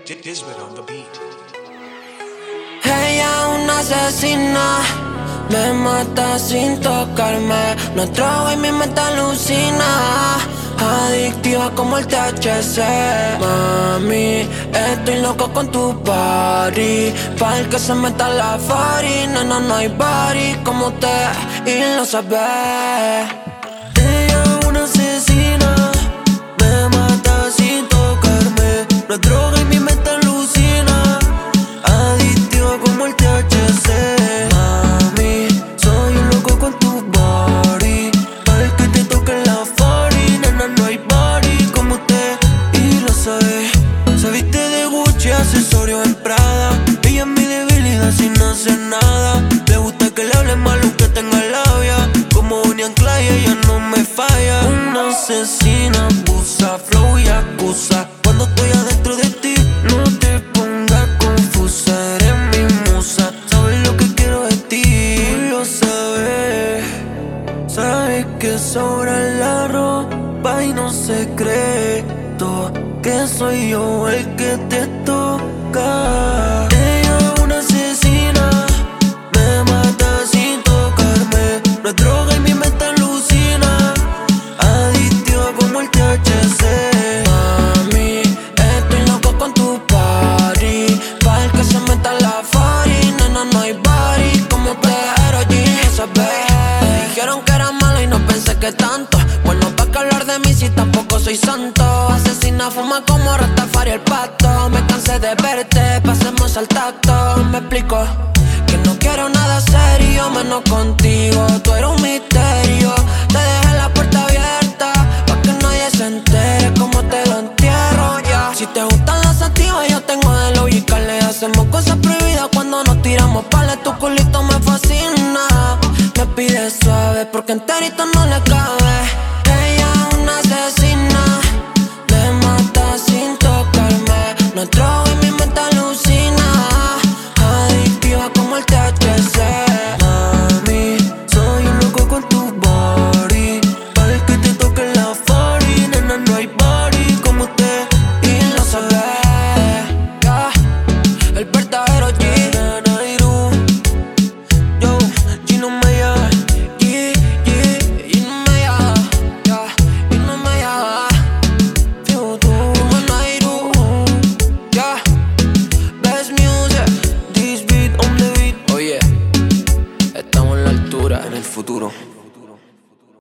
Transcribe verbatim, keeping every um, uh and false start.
Disbit on the beat. Ella es una asesina, me mata sin tocarme. No droga y mi mente alucina, adictiva como el T H C. Mami, estoy loco con tu body, pa' el que se meta la fari. Nena, no hay body como usted y lo sabes. Ella es una asesina, me mata sin tocarme. No es droga y mi mente alucina, adictiva como el T H C. Mami, soy un loco con tu body, pa' el que te toque la fari. Nena, no hay body como usted y lo sabe. Se viste de Gucci, accesorios en Prada. Ella es mi debilidad sin hacer nada. Le gusta que le hable mal aunque tenga labia. Como Bonnie and Clyde, ella no me falla. Una asesina, abusa, flow y acusa. Cuando estoy adentro de ti, no te pongas confusa. Eres mi musa, sabes lo que quiero de ti. Tú lo sabes, sabes que sobra la ropa y no secreto, que soy yo el que te toca. Ella es una asesina, me mata sin tocarme. No es droga y mi mente alucina, adictiva como el T H C. Mami, estoy loco con tu party, pa' el que se meta la fari. Nena, no hay body como te quiero allí, ¿sabes? Me dijeron que era malo y no pensé que tanto. Bueno, pa' que hablar de mí si tampoco soy santo. Asesina fuma como Rastafari el pato. Me cansé de verte, pasemos al tacto. Me explico que no quiero nada serio, menos contigo. Tú eres un misterio, te dejé la puerta abierta pa' que nadie se entere como te lo entierro, ya. Yeah. Si te gustan las activas, yo tengo de lo ubicarle. Hacemos cosas prohibidas cuando nos tiramos pales. Tu culito me fascina, me pide suave porque enterito no le cabe.